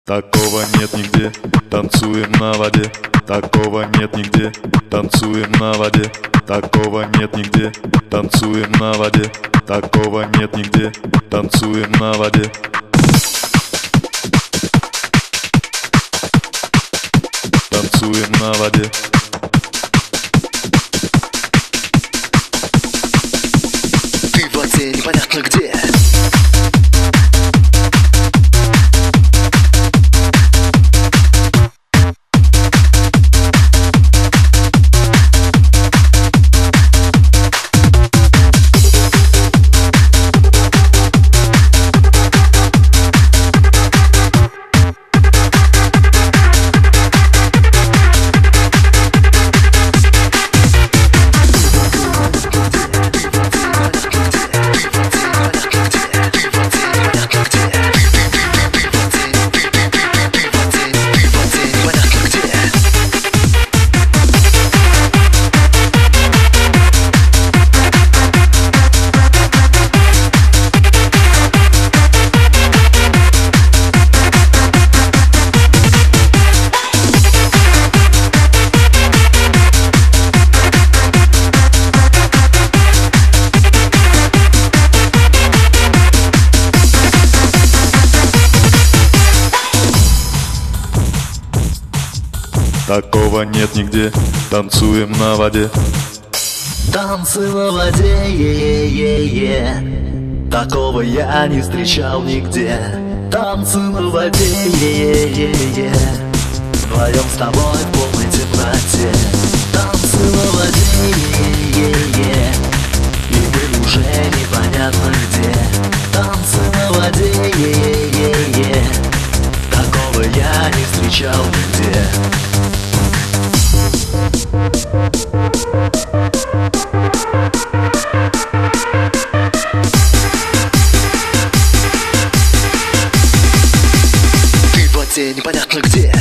Такого нет нигде, танцуем на воде. Такого нет нигде, танцуем на воде. Такого нет нигде, танцуем на воде. Такого нет нигде, танцуем на воде. Танцуем на воде. Ты в воде непонятно где. Такого нет нигде, танцуем на воде. Танцы на воде, е-е-е-е. Такого я не встречал нигде. Танцы на воде, е-е-е-е. Вдвоем с тобой в полной темноте. Танцы на воде, е-е-е-е. И мы уже непонятно где. Танцы на воде, е-е-е-е. Такого я не встречал нигде. Ты в воде непонятно где.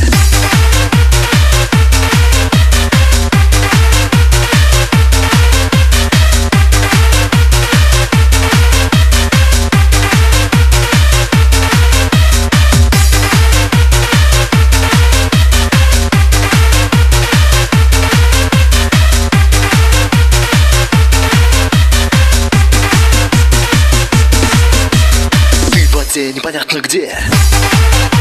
Непонятно где.